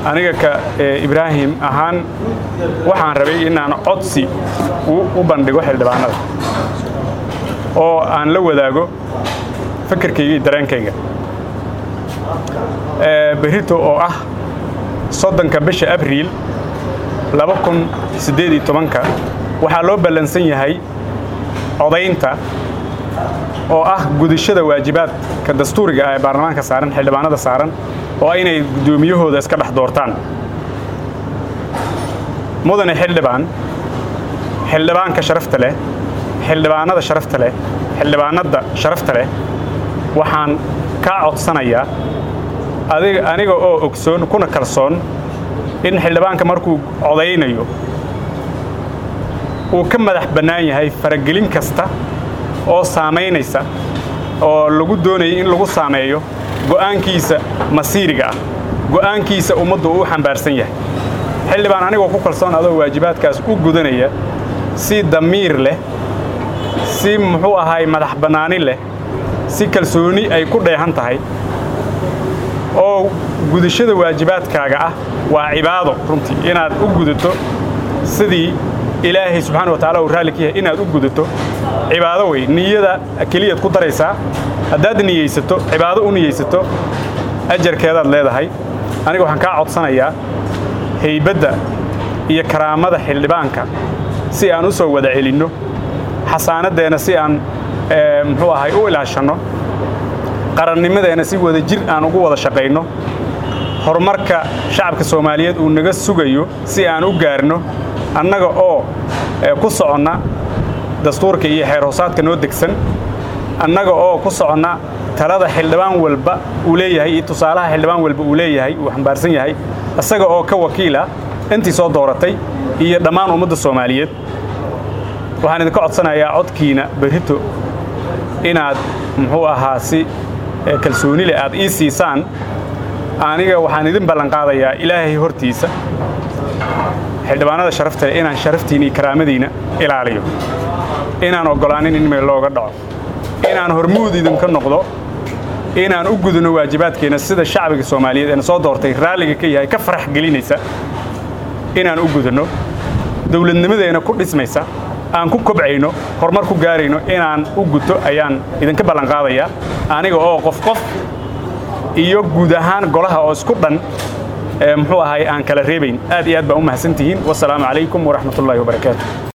aniga ka Ibrahim ahaan waxaan rabay in aan codsi u bandhigo xildhibaanada oo aan la wadaago fikirkayga iyo dareenkayga berito oo ah 30 bisha Abriil 2018 waxaa loo balansan yahay codaynta oo ah gudashada waajibaadka dastuuriga ah ee baarlamaanka saaran xildhibaanada saaran oo inay gudoomiyahooda iska dhex doortaan mudane xildhibaanka sharafta leh xildhibaanada sharafta leh xildhibaanada sharafta leh waxaan ka codsanayaa aniga oo ogsoon kuna kalsoon in xildhibaanka markuu codaynayo uu ka madax bannaan yahay faragelin kasta oo saameynaysa oo lagu doonayo in lagu saameeyo go'aankiisa masiiriga ah go'aankiisa ummaddu uu xambaarsan yahay xildhibaan anigoo ku kalsoon adoo waajibaadkaas u gudanaya si damiir leh si muxuu ahay madax bannaani leh si kalsooni ay ku dheehan tahay oo gudashada waajibaadkaaga ah waa cibaado runtii inaad u gudato sidii ilaahay subxaanahu wa ta'aala uu raali ka yahay inaad u gudato cibaado way niyada kaliya ku daraysaa haddaad niyeysato cibaado u niyeysato ajarkeedaad leedahay aniga waxaan ka codsanayaa haybadda iyo karaamada xildhibaanka si aan u soo wada celinno xasaanadeena si aan muxuu ahay u ilaashano qarannimadeena si wada jir aan ugu wada shaqeyno horumarka shacabka Soomaaliyeed uu naga sugayo si aan u gaarno annaga oo ku soconna dastuurka iyo xeer hoosaadka noo degsan annaga oo ku soconna talada xildhibaan walba uu leeyahay iyo tusaalaha xildhibaan walba uu leeyahay uu xambaarsan yahay asaga oo ka wakiila intii soo dooratay iyo dhammaan ummadda Soomaaliyeed waxaan idin ka codsanayaa codkiina berito inaad muxuu ahaa si kalsooni leh aad ii siisaan aniga waxaan idin ballan qaadayaa ilaahay hortiisa xildhibaanada sharafta inaan sharaftiina iyo karaamadiina ilaaliyo inaan ogolaanin in meel looga dhaco inaan hormuud idinka noqdo inaan u gudano waajibaadkeena sida shacbiga Soomaaliyeed ee soo doortay raaliga ka yahay ka farax gelinaysa inaan u gudano dawladnimadeena ku dhismaysa aan ku kobcayno horumar ku gaarayno inaan u guto ayaan idinka ballan qaadayaa aniga oo qof iyo guud ahaan golaha oo isku dhan muxuu ahay aan kala reebayn aad iyo aad baan u mahadsantihiin wassalaamu calaykum waraxmatullaahi wabarakaatuh